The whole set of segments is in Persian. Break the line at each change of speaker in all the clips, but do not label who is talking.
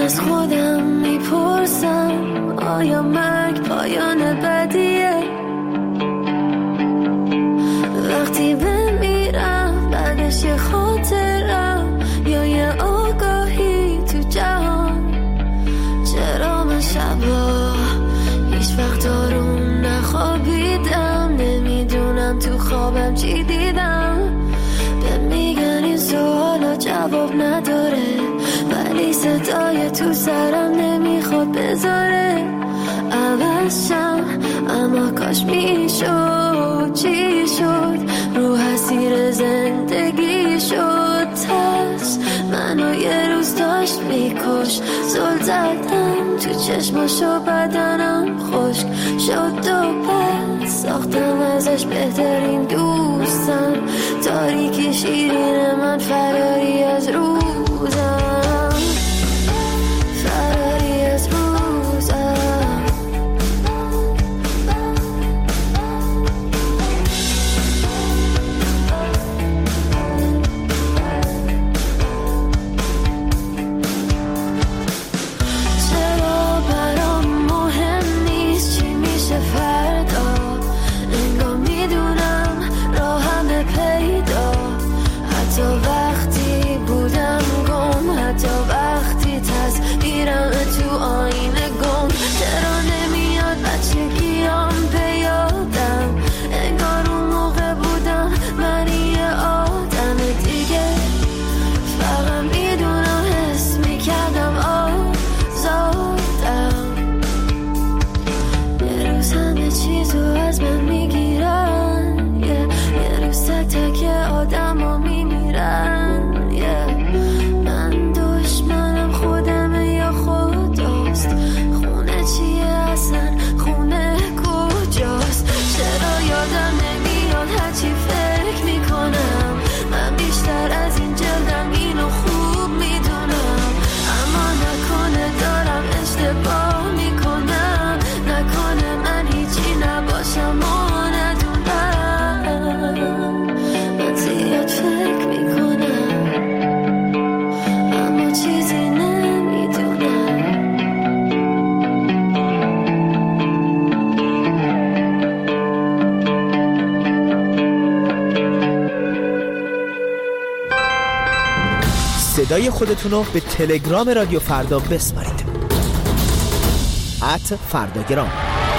از خودم میپرسم آیا مرگ پایان بدیه؟ وقتی بمیرم بعدش یه خاطرم یا یه آگاهی تو جهان. چرا من شبا هیچ وقت آروم نخوابیدم؟ نمیدونم تو خوابم چی دیدم. به میگن این سوالا جواب نداره، ولی صدای تو سرم نمیخواد بذاره عوضشم. اما کاش میشد، چی شد؟ رو حسیر زندگی شد ترس منو یه روز داشت میکش. زل زدم تو چشماشو بدنم خشک شد و پس ساختم ازش بهترین دوستم. تاریکی شیرین من فراری از روزم، فراری از روزم. چرا برام مهم نیست چی میشه فردا؟ انگار میدونم راهم پیدا. حتی وقتی بودم گم، حتی وقتی تصویرم تو آینه گم. چرا نمیاد بچگیام به یادم؟ انگار اون موقع بودم من یه آدم دیگه. فقط میدونم حس میکردم آزادم. یه روز همه چیزو از من میگیرن، یه روز تک تک آدم ها میمیرن. من دشمنم خودمه یا خداست؟ خونه چیه اصلا؟ خونه کجاست؟ چرا یادم نمیاد هرچی فکر میکنم؟ من بیشتر از این جلدم اینو خوب میدونم. اما نکنه دارم اشتباه میکنم، نکنه من هیچی نباشم و ندونم. من زیاد فکر میکنم اما چیزی نمیدونم.
صدای خودتونو به تلگرام رادیو فردا بسپارید. @فرداگرام.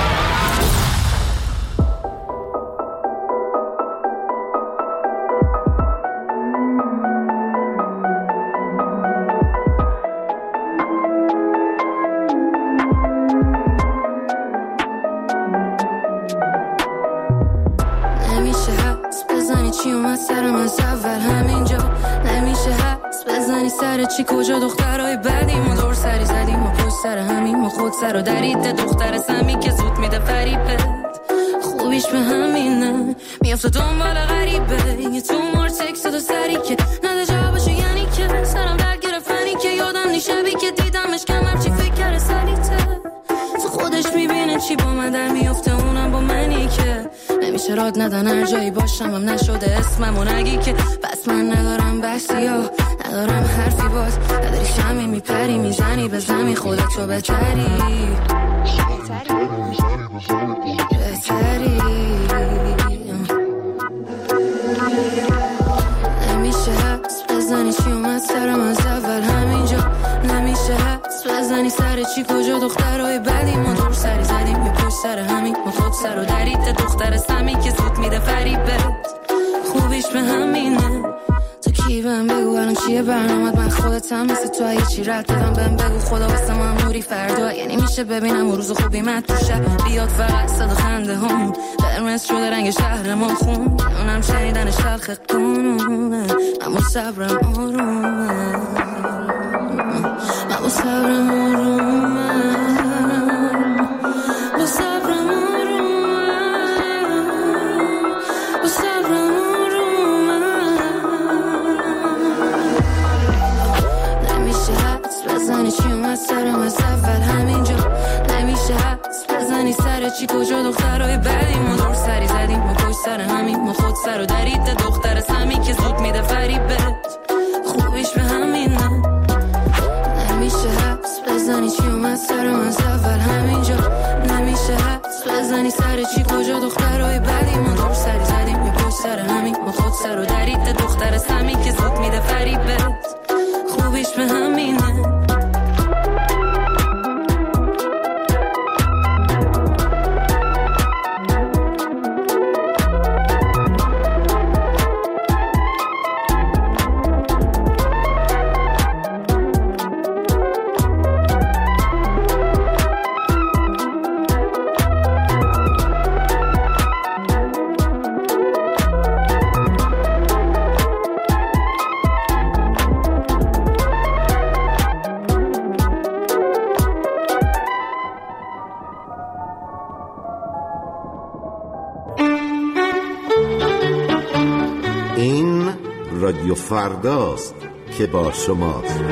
نمیشه حس بزنی چی اومد سرم از اول همینجا. نمیشه حس بزنی سر چی کجا دخترهای بدیم و دور سری زدیم و پشت سر همین و خود سر و درید. دختر سمی که زود میده فریبت، خوبیش به همینه میافته دنبال غریبه. یه تو مار تکست دو سری که نده جوابشو، یعنی که سرم درد گرفتنی که یادم نی شبی که دیدمش کمر چی فکر کرده سریته. تو خودش میبینه چی با من در میافته، اونم با منی که نمیشه راد ندن هر جایی باشم هم نشده اسمم و نگی که بس من ندارم بحثی ها، ندارم حرفی باز، نداری شمی میپری میزنی به زمین خودتو بهتری نمیشه حس بزنی چی اومد سرم از اول همینجا. نمیشه حس بزنی سر چی کجا دخترهای بدیم و دور سری زدیم یه پشت سر همین و خود سر و درید. دختر سمی که زود میده فریبت، خوبیش به همینه. تو کی بهم بگو الان چیه برنامت؟ من خودتم مثل تو اگه چی رد بدم بهم بگو. خدا واسه من نوری فردا، یعنی میشه ببینم و روز خوبی من تو شب بیاد فقط صدا خنده هم قرمز شده رنگ شهرمون خون. اونم شنیدن شلخ قانونه، اما صبرم آرومه، اما صبرم آرومه، با صبرم آرومه، با صبرم آرومه. نمیشه حدس بزنی چی اومد سرم از اول همینجا. نمیشه حدس بزنی سر چی کجا دخترهای بدیم و دور سری زدیم و پشت سر همین و خود سر و درید. دختر سمی که زود میده فریبت، خوبیش به همینه. نمیشه حدس سرم از اول همینجا. نمیشه حدس بزنی سر چی کجا دخترهای بدی ما دور سری زدیم یه پشت سر همین ما خود سر و درید دختر سمی که زود میده فریبت خوبیش به همینه.
رادیو فرداست که با شماست.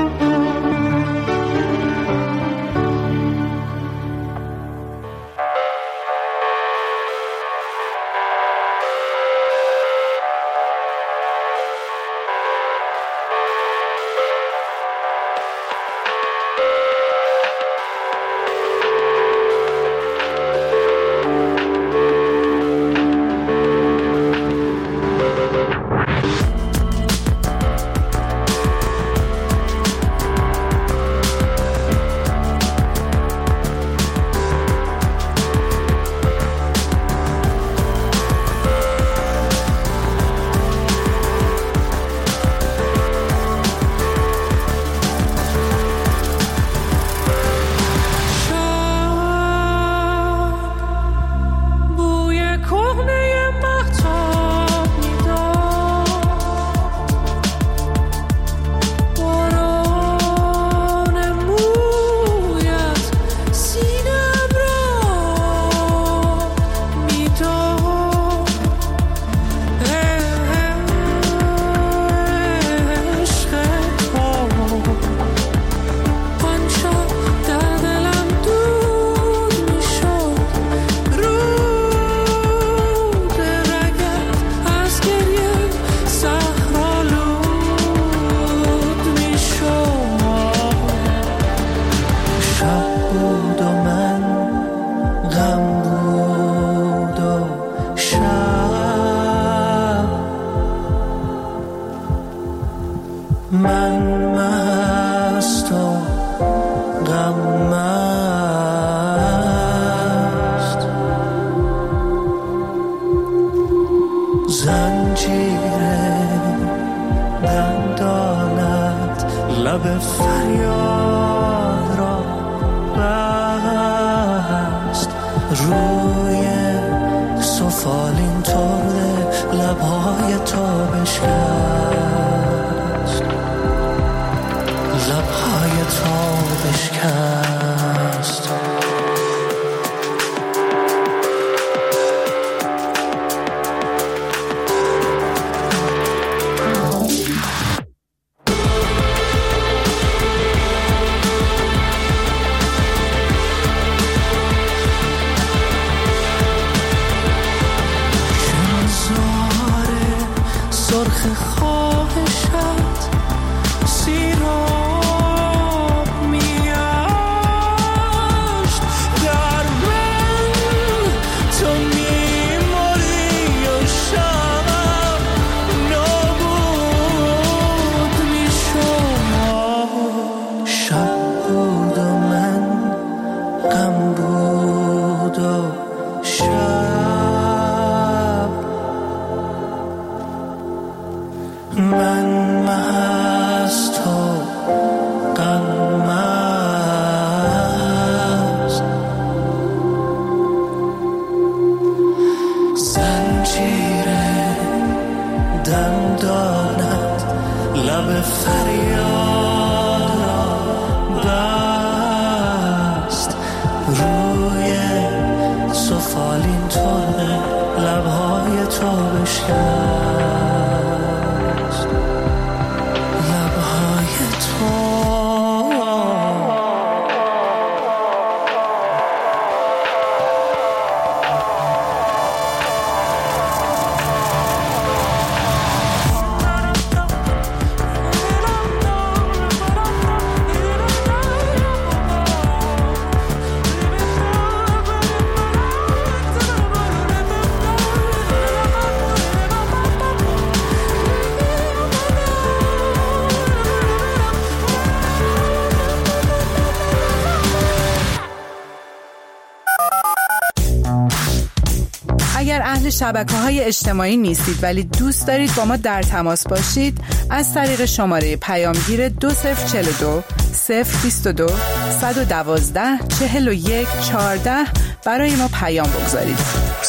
اهل شبکه‌های اجتماعی نیستید ولی دوست دارید با ما در تماس باشید، از طریق شماره پیامگیر 2042 022 112 41 14 برای ما پیام بگذارید.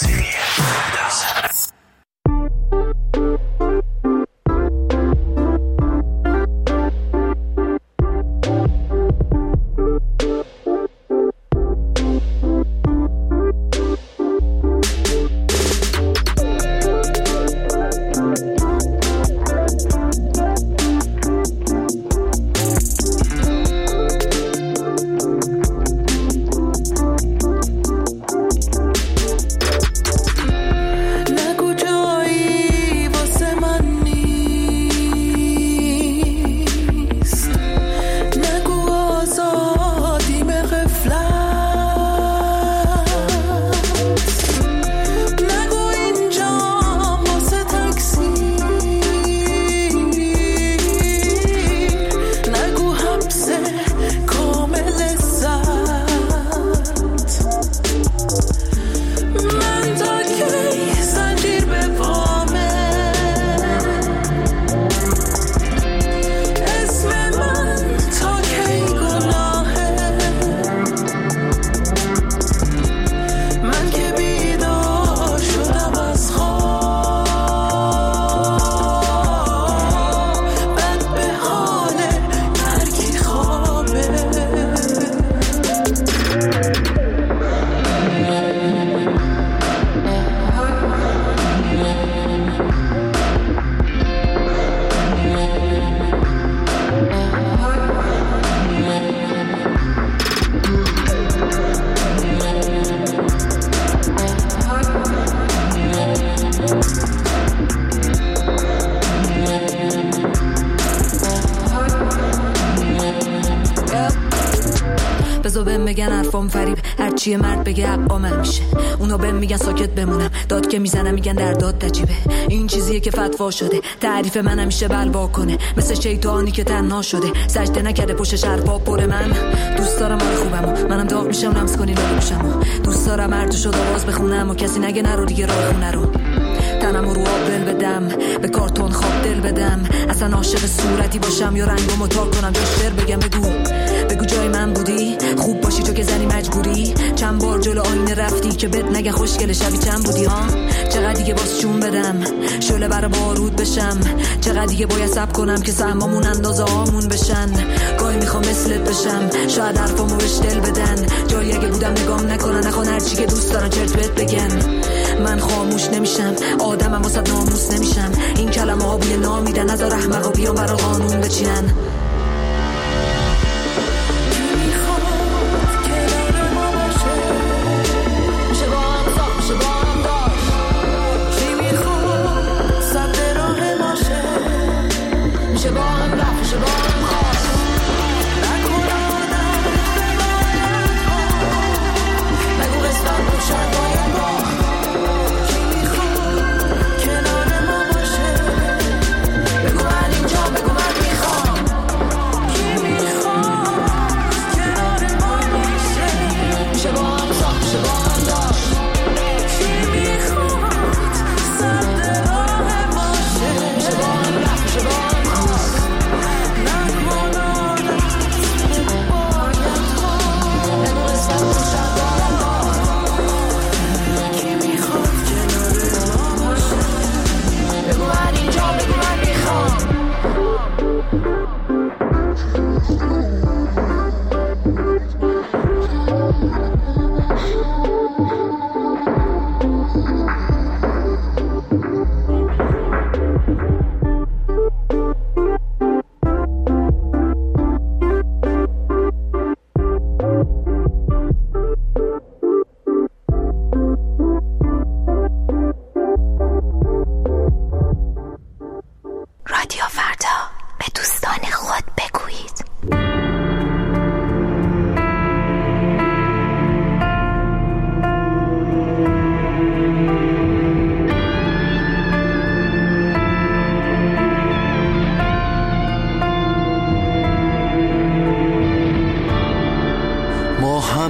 بزو بهم بگن حرفام فریب، هرچی مرد بگه حقا من میشه. اونا بهم میگن ساکت بمونم، داد که میزنم میگن در داد نجیبه. این چیزیه که فتوا شده، تعریف من همیشه بلوا کنه، مثل شیطانی که تنها شده، سجده نکرده پشت حرفا پر من. دوست دارم آره خوبمو، منم داغ میشم لمس کنی لابوشمو. دوست دارم هر شد آواز بخونم و کسی نگه نرو دیگه راه خونه رو. تنم رو آب دل بدم، به کارتون خواب دل بدم، اصلا عاشق صورتی باشم یا رنگو متار کنم جشتر بگم. بگو جای من بودی، خوب باشی تو که زنی مجبوری. چند بار جلو آینه رفتی که بد نگه خوشگل شبی چند بودی ها. چقدر دیگه باز جون بدم، شعله بر بارود بشم. چقدر دیگه باید صبر کنم که سهمامون اندازه هامون بشن. گاهی میخوام مثلت بشم، شاید حرفامو بهش دل بدن. جایی اگه بودم نگام نکنن، نخوان هرچی که دوست دارن چرت بهت بگن. من خاموش نمیشم، آدمم واسه ناموس نمیشم. این کلمه ها بوی نامیدن، نذار احمقا بیان برا قانون بچینن.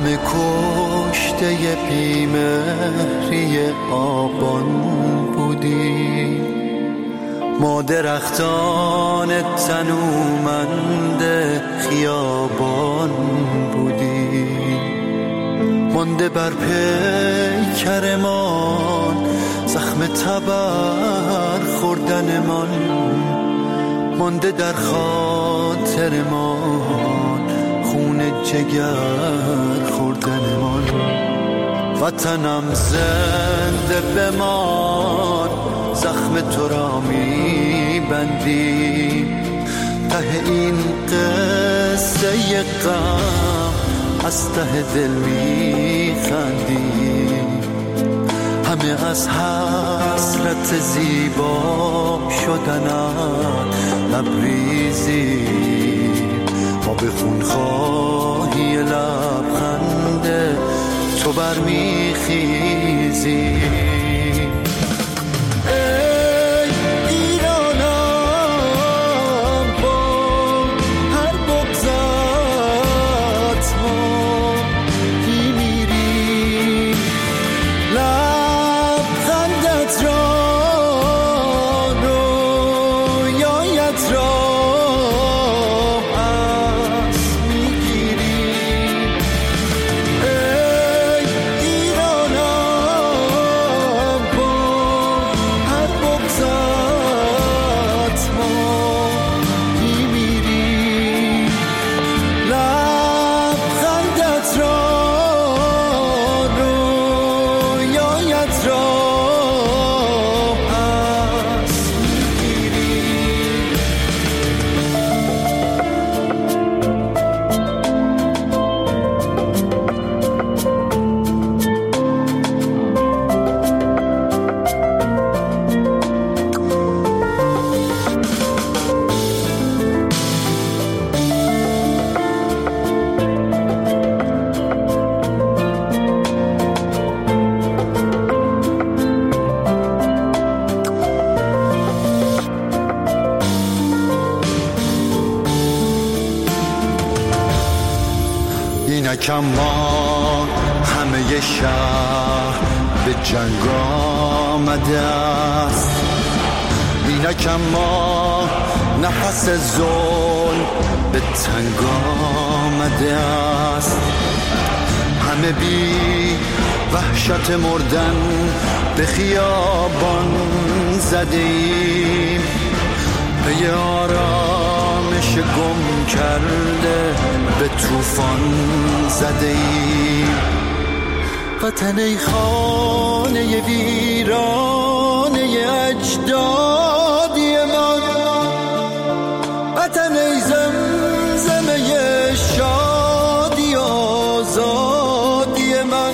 همه کشته بیمهری آبان بودی، ما درختان تنومند خیابان بودی، مانده بر پیکرمان زخم تبر خوردنمان، مانده در خاطرمان خون جگر خوردنمان. وطنم زنده بمان، زخم تو را میبندی، ته این قصه غم از ته دل میخندی، همه از حسرت زیبا شدنت لبریزی، ما به خونخواهی لبخند تو برمیخیزی. اینکم ما همه شهر به جنگ آمده است، اینکم ما نفس ظلم به تنگ آمده است، همه بی وحشت مردن به خیابان زدیم، به یه آرامش گم کرده به طوفان زدیم. وطن ای خانه ویرانه اجدادی من، وطن ای زمزمه شادی آزادی من،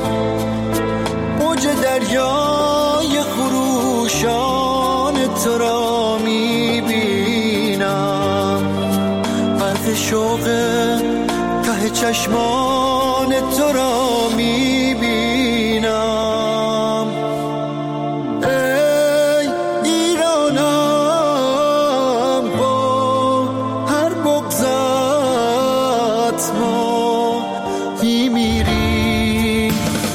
موج دریای خروشان تو را میبینم، برق شوق ته چشمان تو را میبینم. ای ایرانم با هر بغضت ما میمیریم،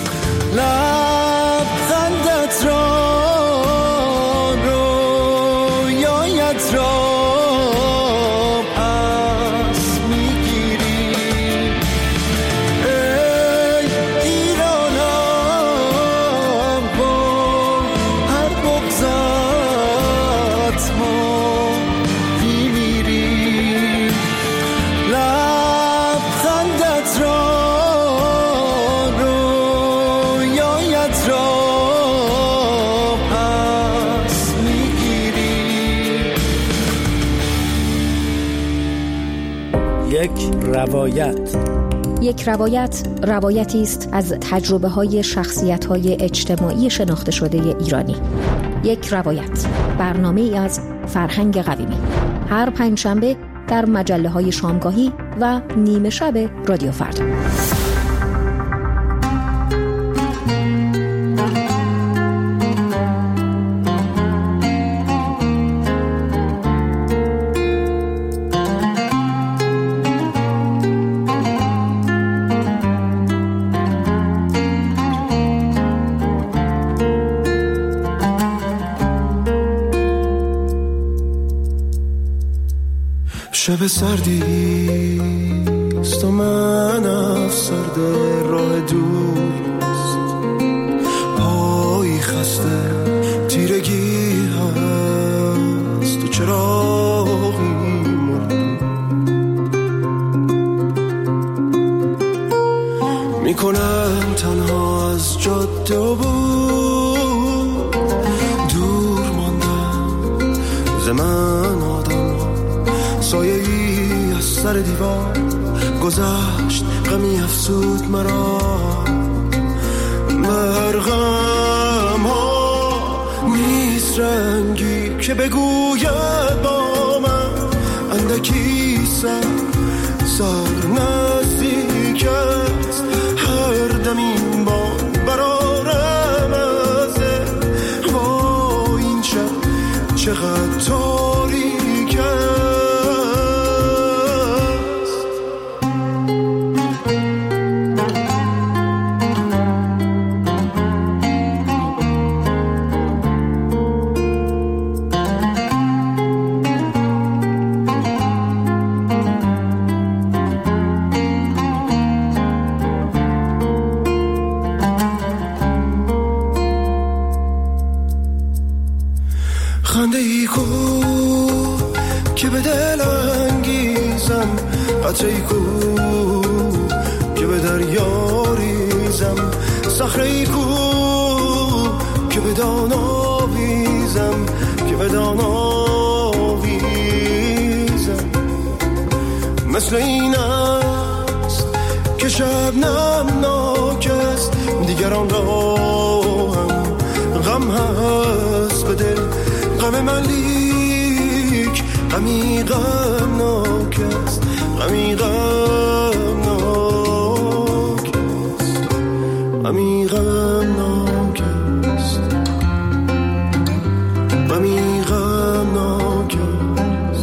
لبخندت را رویایت را
یک روایت روایتی است از تجربه‌های شخصیت‌های اجتماعی شناخته شده ایرانی. یک روایت، برنامه‌ای از فرهنگ قویمی، هر پنجشنبه در مجله‌های شامگاهی و نیمه شب رادیو فردا.
سردیست و من افسرده راه دوست، پایی خسته تیرگی هست و چراغی میکنم تنها از جاده و بود، دور ماندم زمان آدم سایه ای از سر دیوار گذشت، غمی افسود مرا مرغم ها نیست رنگی که بگوید با من اندکی سر نزدیک است، هر دم این بان برارم ازه با این شب چقدر تاریک است. خنده ای کو که به دل انگیزم، قطره ای کو که به دریا ریزم، صخره ای کو که به دان آویزم، که به دان آویزم. مثل این است که شبنم ناک است، دیگران را هم غم هست به دل، غم من لیک غمی غمناک است، غمی غمناک است، غمی غمناک است، غمی غمناک است،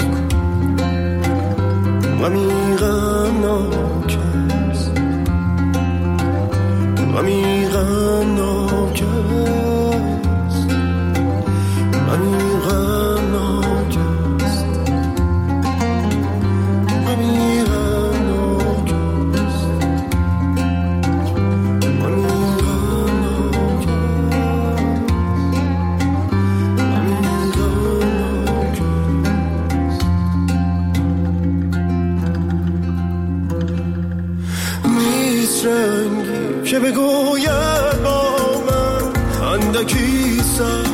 غمی غمناک است، غمی غمناک است، غمی که بگوید با من اندکی سر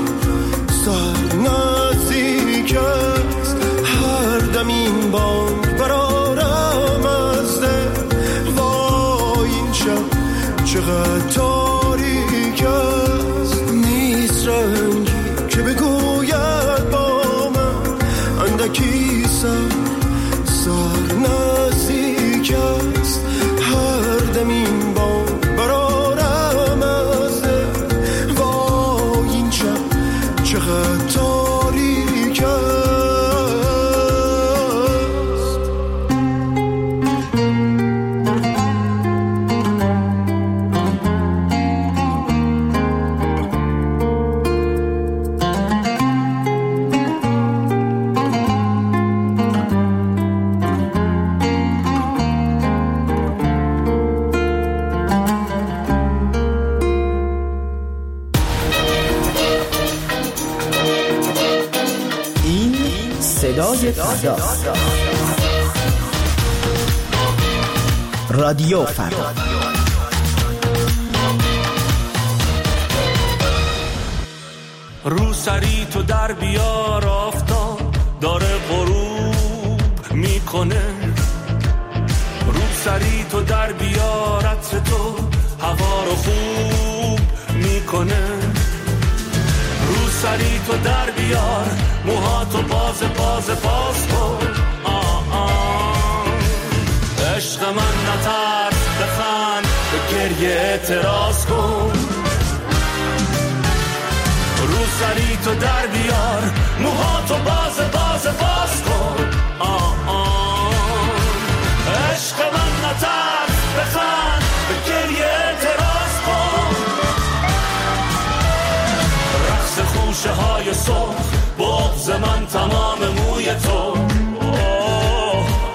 نزدیک است، هر دم این بانگ برارم از دل وای این شب چقدر تاریک است. نیست رنگی که بگوید با من اندکی سر نزدیک است، هر دم این بانگ برارم از دل وای این شب چقدر تاریک است.
صدای فردا، رادیو فردا.
رو سری تو در بیار، آفتاب داره غروب میکنه. رو سری تو در بیار، عطر تو هوا رو خوب میکنه. رو سری تو در بیار، موهاتو باز کن. عشق من نترس، بخند، به گریه اعتراض کن. رو سری تو در بیار، موهاتو باز کن. عشق من نترس، بخند، به گریه اعتراض کن. رقص خوشه های صبح، بغض من تمام موی تو.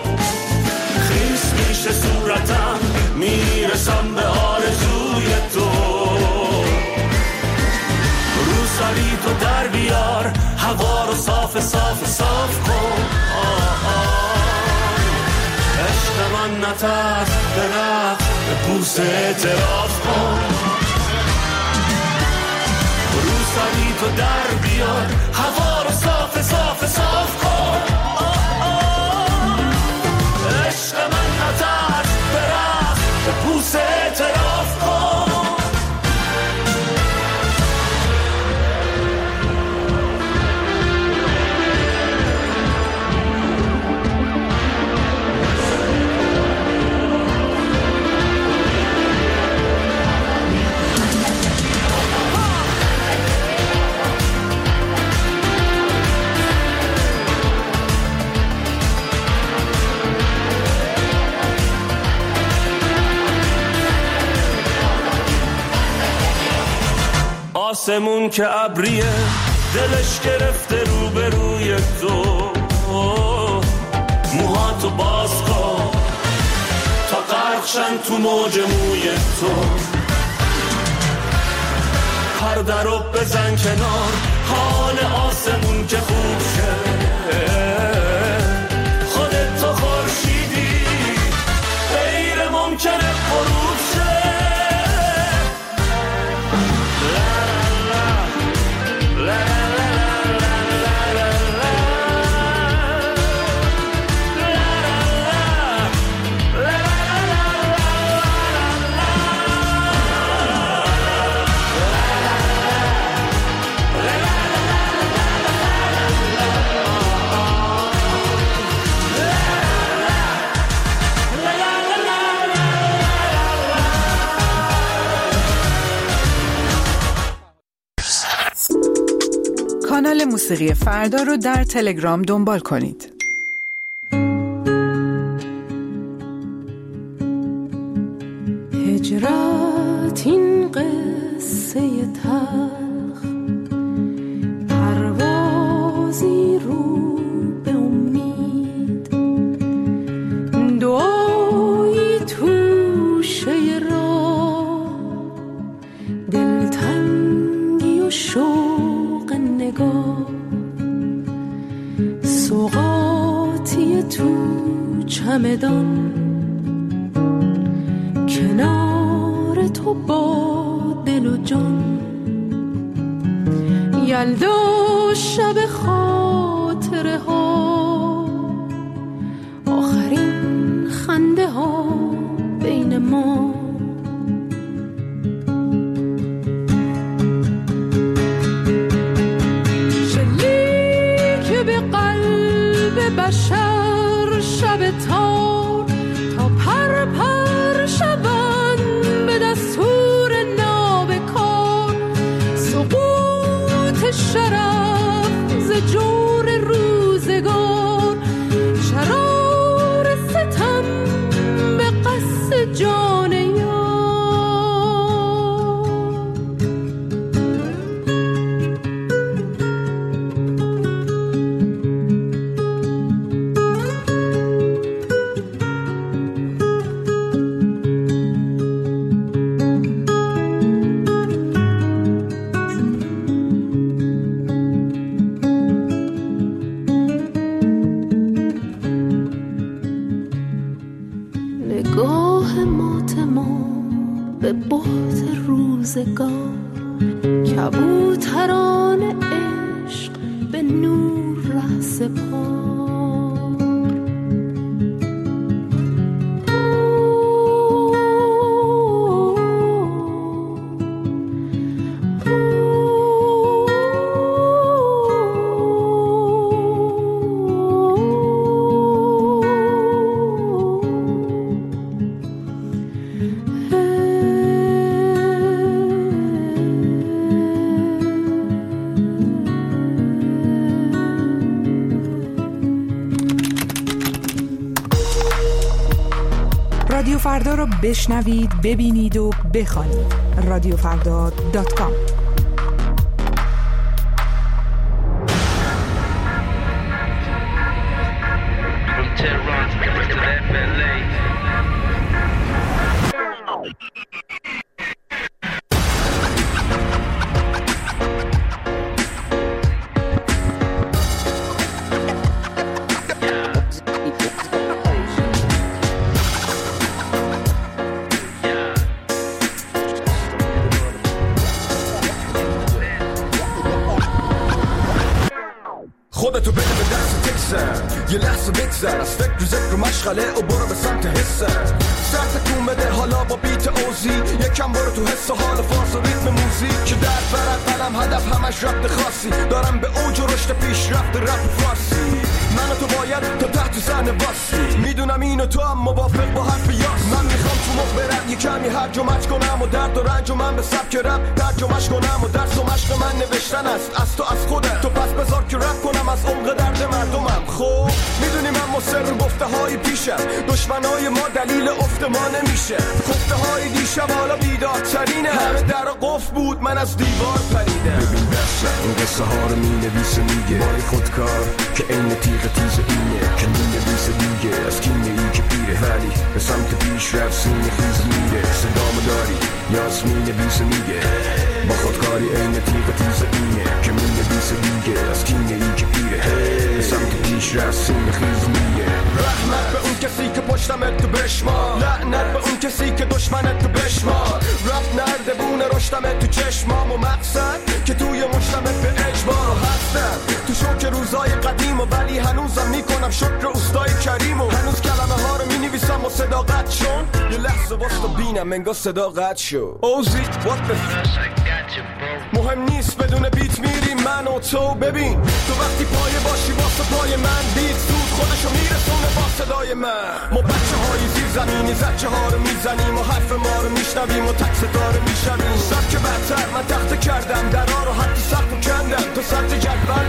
من نترس، به رقص به بوسه اعتراف کن. روسری تو در بیار، هوا رو صاف صاف صاف کن. عشق من نترس، به رقص به بوسه اعتراف کن. آسمون که ابریه، دلش گرفته روبروی تو. موهاتو باز کن تا غرقشن تو موج موی تو. پرده رو بزن کنار، حال آسمون که خوب شه. خودت تو خورشیدی، غیر ممکنه غروب شه.
کانال موسیقی فردا رو در تلگرام دنبال کنید.
هجرت این قصه تلخ، پروازی رو به امید، دعایی توشه راه، دلتنگی و شوق نگاه، سوغاتی تو چمدان، کنار تو با دل و جان. یلدا شب خاطره ها، آخرین خنده ها بین ما. شلیک به قلب بشر شب تار، تا پر پر شبن به دستور نابکار. سقوط شرف ز جور روزگار، شرار ستم به قصد جان یار. نگاه ماتمان به بحت روزگار، کبوتران عشق به نور ره سپار.
رادیو فردا رو بشنوید، ببینید و بخوانید. رادیوفردا.com.
یه لحظه بگذر از فکر و ذکر و مشغله و برو به سمت حسه. سر تکون بده حالا با بیت اوزی، یکم برو تو حس و حال فاز و ریتم موزیک که در برد قلم هدف همش ربط خاصی دارم به اوج و رشد پیش رفت رپ فارسی. من و تو باید تا تحت زن باسی، میدونم این و تو هم موافق با حرف یاس. من میخوام تو مخ برم یه کمی هرج و مرج کنم و درد و رنج و من به سبک رپ ترجمه‌اش کنم و درس و مشق من نوشتن است از تو از خودت. تو پس بذار که رپ کنم از عمق درد مردمم. خب میدونی من مصر گفته های پیشم، دشمنای ما دلیل افت ما نمیشه. خفته های دیشب حالا بیدارترینه، همه در قفل بود من از دیوار پریدم. ببین دستم این قصه ها رو مینویسه میگه بای خودکار که این تیغ تیز اینه که مینویسه دیگه از کینه ای که پیره ولی به سمت پیش رفت سینه خیز میره. صدامو داری یاس مینویسه میگه با خودکاری این تیغ تیز اینه که مینویسه دیگه از کینه ای که پیره به سمت پیش رفت سینه خیز میره. رحمت به اون کسی که پشتمت تو بشمار، لعنت به اون کسی که دشمنت تو بشمار. رب نرده بونه رشتمت تو چشمام و مقصد که توی مشتمت به اجبار هستم. تو شوک روزای قدیم و ولی هنوزم میکنم شکر اوستای کریم و هنوز کلمه ها رو مینویسم و صداقت شون. یه لحظه واسه بینم انگار صداقت شو. اوزی what the مهم نیست بدون بیت میریم من و تو. ببین تو وقتی پایه باشی واسه پای من بیت زود خودشو میرسونه با صدای من. ما بچه های زیر زمینی زچه ها رو میزنیم و حرف ما رو میشنویم و تک ستاره میشنیم. سبک بدتر من تخته کردم درها رو حتی سخت و کندم تا سطح جدول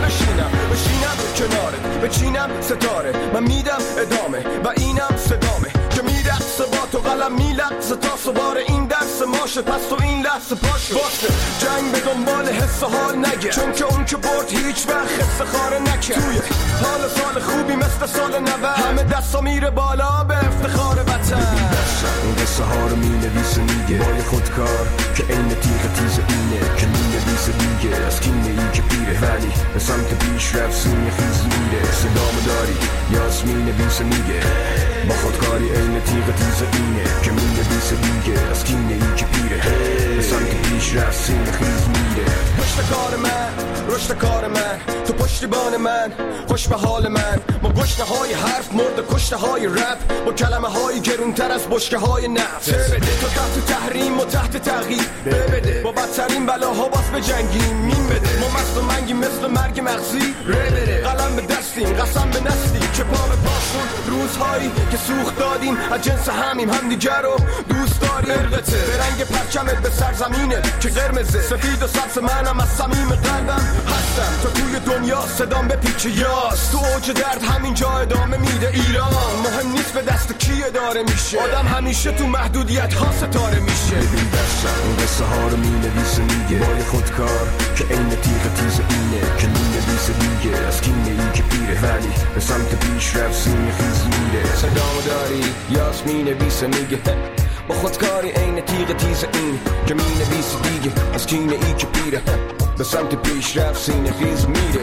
بشینم کنارت بچینم ستاره. من میدم ادامه و اینم صدامه که میرقصه با تو قلم میلقصه تا سوار این درس ماشه. پس تو این لحظه پاشه واسه جنگ به دنبال حس حال نگه، چون که اون که برد هیچ وقت حس خاره نکه. توی حال سال خوبی مثل سال 90 همه دستا میره بالا به افتخار وطن. این قصه ها رو مینویسه میگه بای خودکار که این تیغ تیز اینه که مینویسه دیگه از کینه ای که پیره ولی به سمت پیش رفت سینه خیز میره. صدامو داری یاس مینویسه میگه با خودکاری این تیغ تیز اینه که مینویسه دیگه از کینه ای که پیره به سمت پیش رفت سینه خیز میره. پشت کار من رشد کار من تو پشتیبان من خوش به حال من. با گشنه های حرف مرد کشته های رپ با کلمه های گرونتر از بشکه های نفت. بده تو تحت تحریم و تحت تغییر بده با بدترین بلاها باز به جنگیم مین بده. ما مست و منگیم مثل مرگ مغزی بده قلم به دستیم قسم به نسلی که پا به پاشون روزهایی که سوخت دادیم از جنس همیم همدیگر رو دوست داریم. ارقته به رنگ پرچمت به سرزمینه که قرمزه سفید و سبز منم از صمیم قلبم هستم تا توی دنیا صدام به پیچ یاس. تو اوج درد همینجا ادامه میده ایران. مهم نیست به دست کی اداره میشه، آدم همیشه تو محدودیت ها ستاره میشه. ببین دستم این قصه ها رو مینویسه میگه بای خودکار که این تیغ تیز اینه که مینویسه دیگه از کینه ای که پیره ولی به سمت پیش رفت سینه خیز میره. صدامو داری یاس مینویسه میگه با خودکاری این تیغ تیز این که مینویسه دیگه از کینه ای که پیره به سمت پیش رفت سینه خیز میره.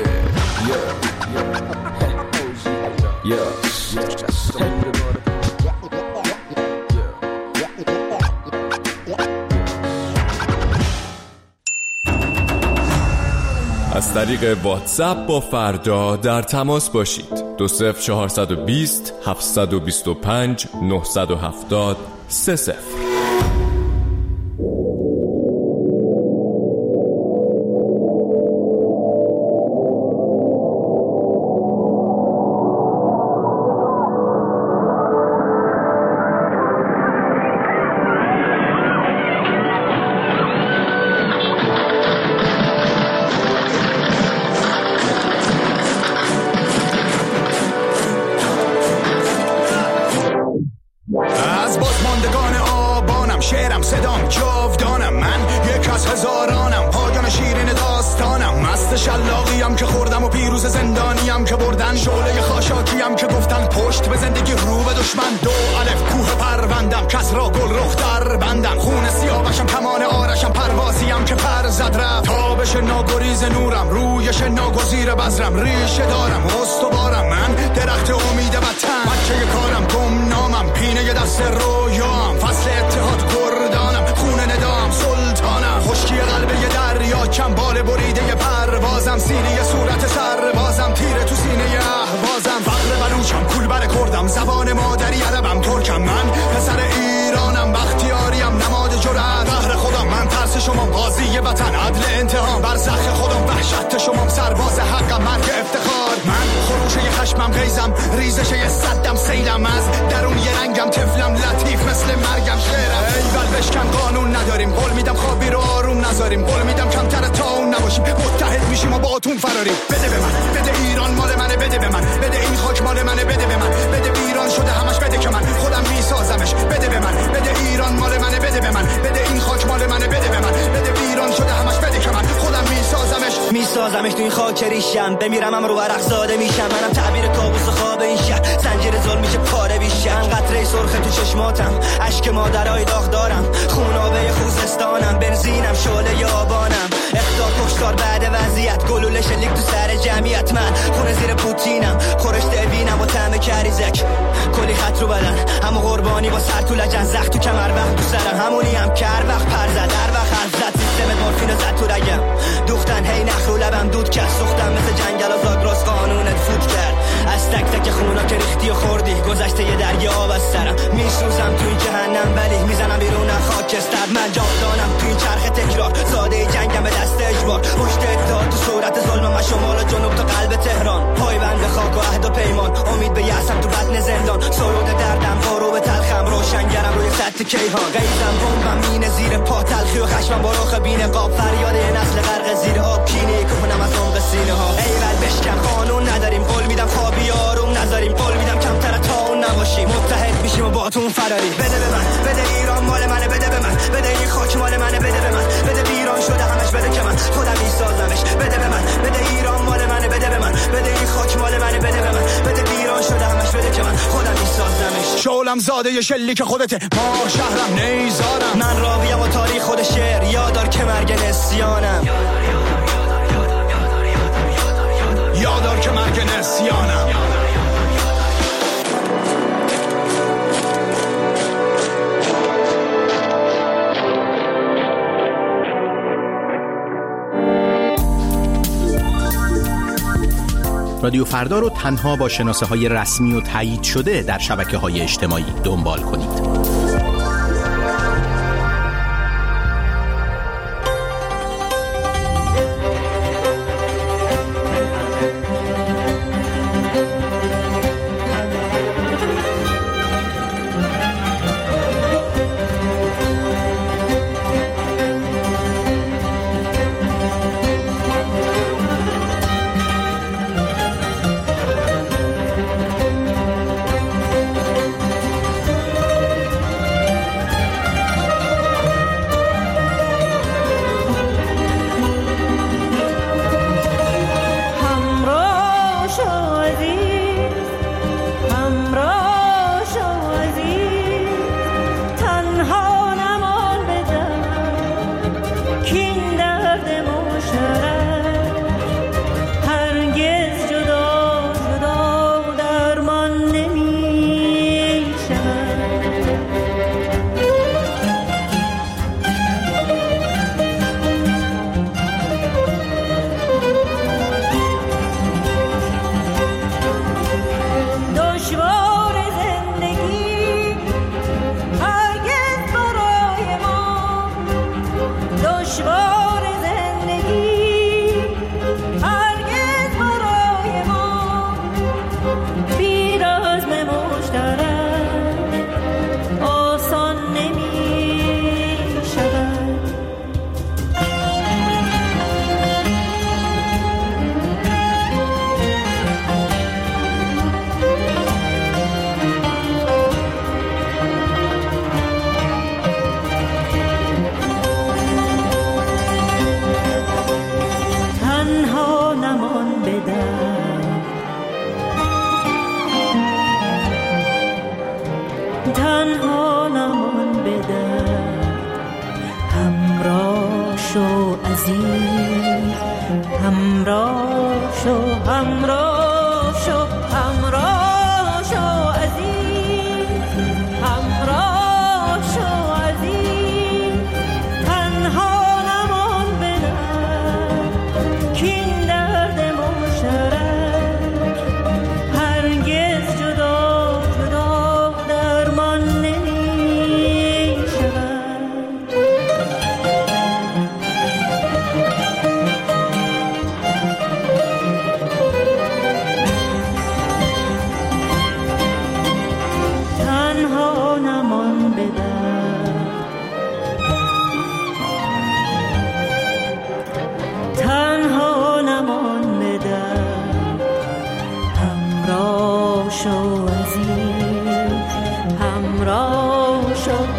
از طریق واتساپ با فردا در تماس باشید. 20420 725 970 30.
سینه صورت سر بازم تیره تو سینه اهوازم فقر فارسیم، زبان مادری عربم، ترکم، من پسر ایرانم، بختیاریم، نماد جرأت، قهر خودم، من ترس شمام، قاضی وطن، عدل انتقام، برزخ خودم، وحشت شمام، سرباز حقم، مرگ افتخار، من خروش یه خشمم، غیزم، ریزش یه صدم، سیلم، از درون یه رنگم، طفلم، لطیف مثل مرگم، شعرم، ایول بشکن، قانون نداریم، قول میدم خوابی رو آروم نذاریم، قول میدم کمتر تا اون نباشیم، متحد میشیم و با اتون فراریم. بده به من، بده ایران مال منه، بده به من، بده این خاک مال منه، بده به من، بده ایران شده همش، بده که من خودم میسازمش، بده به من، بده ایران مال منه، بده به من، بده این خاک مال منه، بده به من، بده ایران شده همش، بده که من خودم میسازمش تو این خاک ریشم، بمیرم هم رو ورق زاده میشم، منم تعبیر کابوس خواب این شهر، زنجیر ظلم میشه پاره بیشم، قطره سرخ تو چشماتم، اشک مادرای داغ دارم، خونابه خوزستانم، بنزینم، شعله آبانم، اقدار کشتار بعد وضعیت، گلوله شلیک تو سر جمعیت، من خونه زیر پوتینم، خورشته بینم با طعم کریزک، کلی خط رو بدن، همو قربانی با سر تو لجن، زخم تو کمر وقت تو سرم، همونی هم کر وقت پر زد، در وقت حرف زد، سیستم مورفین زد تو رگم، دوختن هی نخ رو لبم دود کرد، سوختم مثل جنگل و زاگرس، قانونت فوت کرد، از تک تک خونا که ریختی و خوردی، گذشته یه درگی آب از سرم، میسوزم تو این جهنم ولی میزنم بیرون خاکستر، من جاودانم تو این چرخ تکرار، ساده جنگم به دست اجبار، پشت اتحاد تو صورت ظلم، من شمال و جنوب تا قلب تهران، پایبند خاک و عهد و پیمان، امید به یأسم تو بطن زندان، سرود دردم بارو به تلخم، روشنگرم روی سطح کیهان، غیظم بمبم مینه زیر پا، تلخی و خشمم با رخ بین قاب، فریاد یه نسل غرق زیر آب، کینه کنم از عمق سینه ها، ایول بشکن، قانون نداریم، قول میدم خوابی آروم نذاریم، قول میدم کمتر تا اون نباشیم، متحد میشیم و با تون فراری. بده به من، بده ایران مال منه، بده به من، بده این خاک مال منه، بده به من، بده ایران شده همش، بده که من خودم میسازمش، بده به من، بده ایران مال منه، بده به من، بده این خاک مال منه، بده به من، بده ایران شده همش، بده که من خودم میسازمش. شعلم زاده ی شلیک خودته، ما شهرم نیزارم، من راویم و تاریخ خود شعر، یادار که مرگ نسیانم، یادار که مرگ نسیانم.
رادیو فردا رو تنها با شناسه های رسمی و تایید شده در شبکه های اجتماعی دنبال کنید.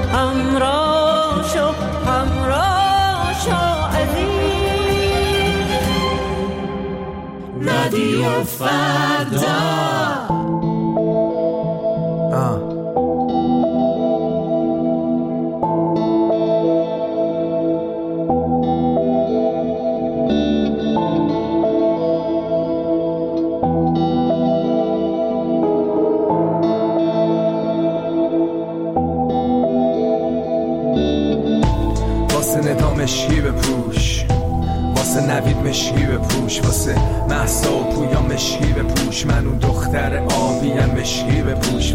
همراه شو عزیز. رادیو فردا.
مشکی بپوش، واسه نوید مشکی بپوش، واسه مهسا و پویا مشکی بپوش، من اون دختر آبیم مشکی بپوش،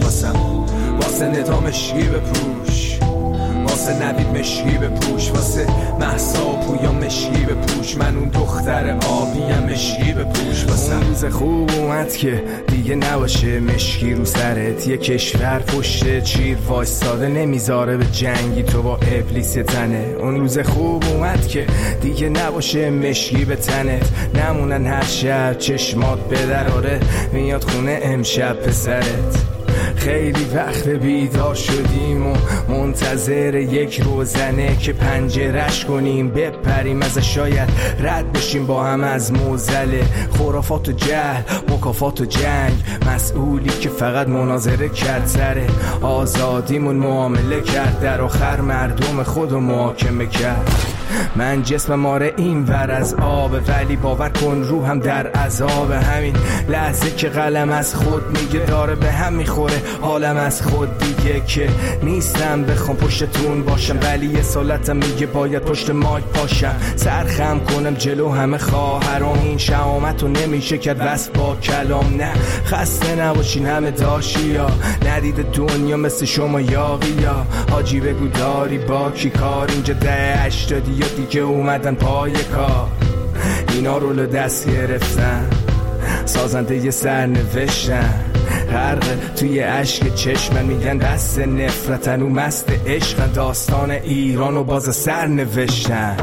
واسه ندا مشکی بپوش، واسه نوید مشکی بپوش، واسه مهسا و پویا مشکی بپوش، من اون دختر آبیم مشکی بپوش. اون روز خوب اومد که دیگه نباشه مشکی رو سرت، یه کشور پشت چیر وایستاده نمیذاره به جنگی تو با ابلیس تنه. اون روز خوب اومد که دیگه نباشه مشکی به تنت، نمونن هر شب چشمات به دراره میاد خونه امشب پسرت. خیلی وقت بیدار شدیم و منتظر یک روزنه که پنجرش کنیم بپریم ازش، شاید رد بشیم با هم از معضل خرافات و جهل، مکافات و جنگ. مسئولی که فقط مناظره کرد سر آزادیمون معامله کرد، در آخر مردم خودو محاکمه کرد. من جسمم آره این ور از آبه، ولی باور کن روحم در عذاب. همین لحظه که قلم از خود میگه داره به هم میخوره حالم از خود دیگه، که نیستم بخوام پشتتون باشم، ولی یه سالتم میگه باید پشت مایک پاشم، سرخم کنم جلو همه خواهرام. این شهامت رو نمیشه کرد وصف با کلام. نه خسته نباشین همه داشیا، ندید دنیا مثل شما یاقیا. حاجی بگو داری با کی کار، اینجا 80 یا دیگه اومدن پای کار، اینا رو دست گرفتن، سازنده یه سرنوشتن، غرق توی عشق چشمن، میگن دست نفرتن و مست عشقن، داستان ایرانو باز سرنوشتن.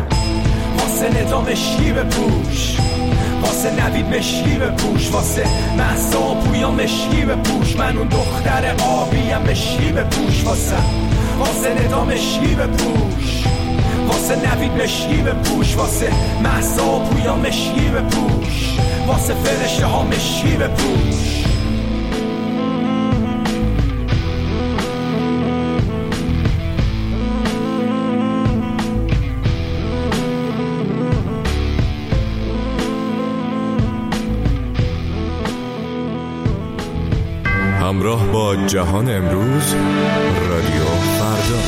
واسه ندا مشکی بپوش، واسه نوید مشکی بپوش، واسه مهسا و پویا مشکی بپوش، من اون دختر آبیم مشکی بپوش، واسه ندا مشکی بپوش، واسه نوید مشکی بپوش، واسه مهسا و پویا مشکی بپوش، واسه فرشته ها مشکی بپوش.
همراه با جهان امروز، رادیو فردا.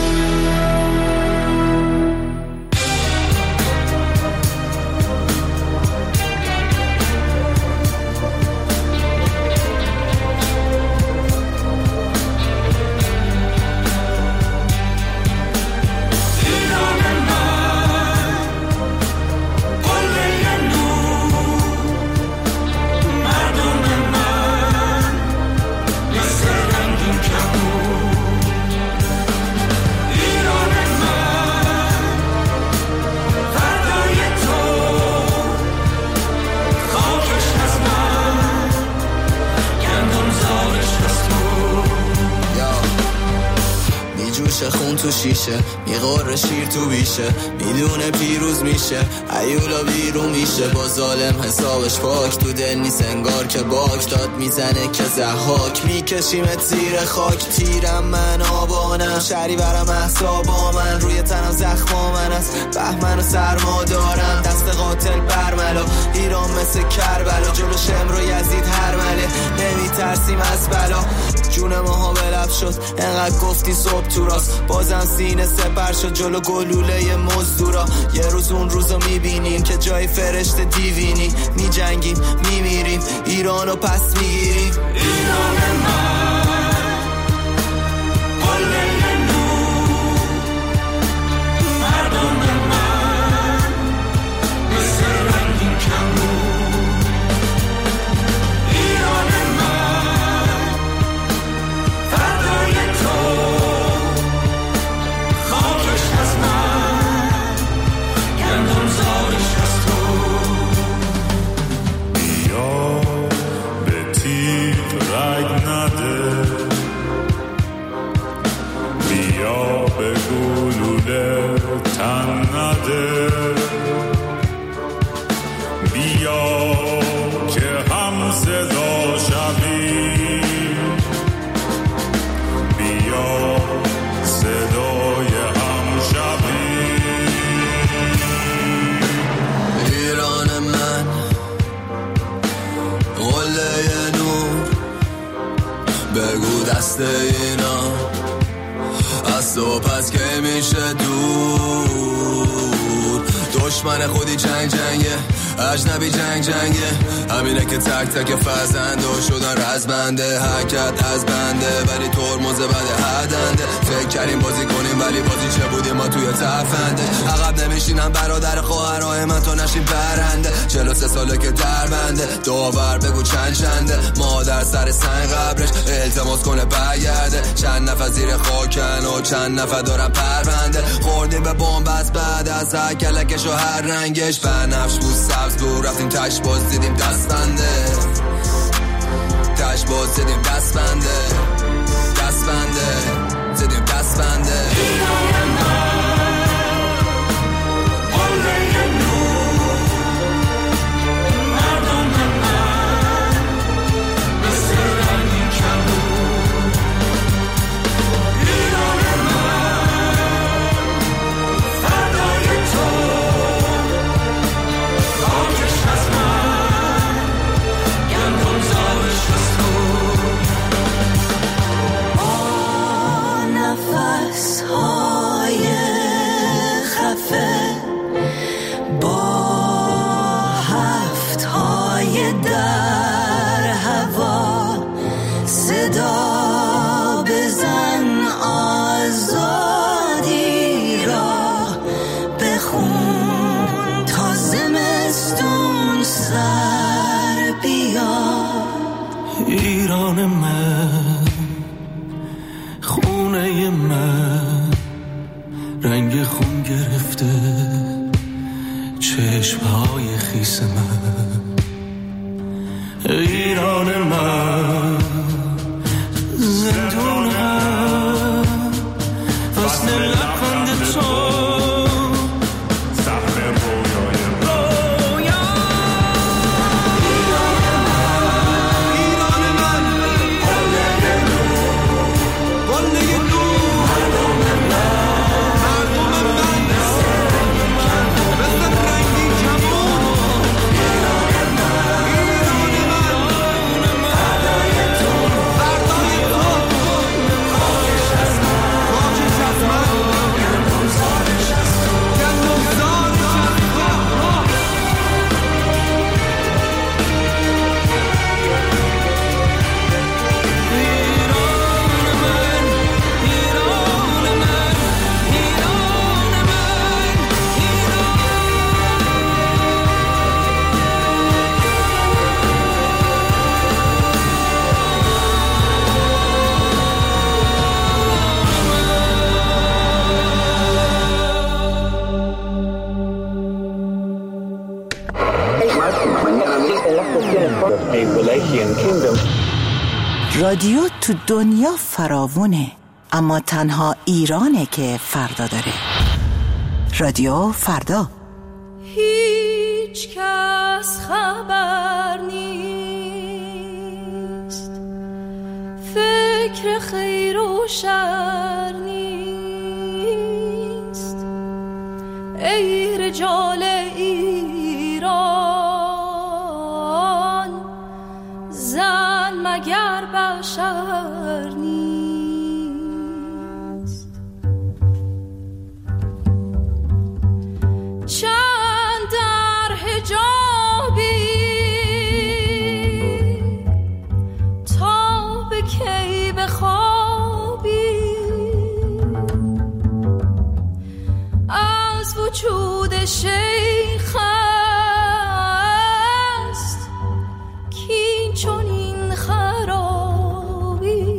خون تو شیشه، میغور شیر تو بیشه، میدونه پیروز میشه، ایولا بیرون میشه، با ظالم حسابش پاک، تو دل نیست انگار که باک داد میزنه که زحاک، میکشیمت زیر خاک، تیرم من آبانم، شری برم احسابا من، روی تنم زخما من است، بهمن و سرما دارم، دست قاتل برملا، ایران مثل کربلا، جلو شمر و یزید هرمله، نمیترسیم از بلا، جون ماها به لب شد، انقدر گفتی صبح تو راست، بازم سینه سپر شد جلو گلوله مزدورا، یه روز اون روزو میبینیم که جای فرشته دیوینی، میجنگیم میمیریم، ایرانو پس میگیریم، ایران من قله نور، مردم من مثل رنگین کمون، ایران من فردای تو، خاکش از من، گندم زارش از تو، بیا به تیغ رگ نده،
به گلوله تن نده، بیا که هم صدا شوی، بیا صدای هم شوی.
ایران من قله نور، بگو دست اینا از تو پس که میشه دور. دشمن خودی جنگ جنگه، اجنبی جنگ جنگه، همینه که تک تک فرزنده شدن رزمنده، حرکت از بنده ولی ترمز بده هدنده. فکر کردیم بازی کنیم ولی بازی چه بودیم ما توی تفنده. عقب نمیشینم برادر خواهرای من تو نشین برنده، 43 ساله که در بنده، داور بگو چند چنده. مادر سر سنگ قبرش التماس کنه برگرده، چند نفر زیر خاکن و چند نفر دارن پرونده. خوردیم به بمب از بعد از هر کلکش و هر رنگش، بنفش بود سبز بود، رفتیم تش باز دیدیم دست بنده، تش باز دیدیم دست بنده، دست بنده دیدیم دست بنده.
ایران من، خونه من، رنگ خون گرفته چشمهای خیس من. ایران من، زندونم، فصل لبخند تو،
رادیو تو دنیا فراوونه، اما تنها ایرانه که فردا داره. رادیو فردا.
هیچ کس خبر نیست، فکر خیر و شر نیست. ای رجال ایران، زن مگر بشر نیست. چند در حجابی تا به کی بخوابی، از وجود شیخ است کین چنین خرابی.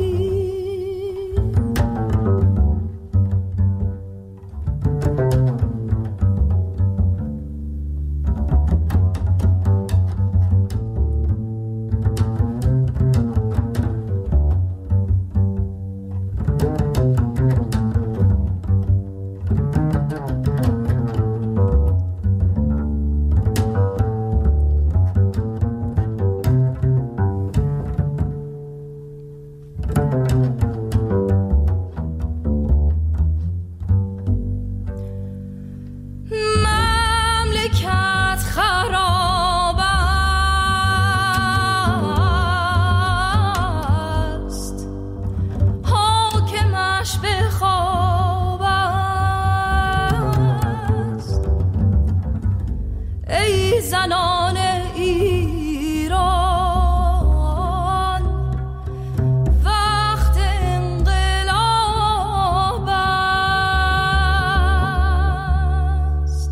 زنان ایران وقت انقلاب است.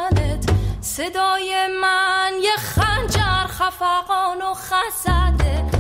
صدای من یه خنجر خفقان و خزده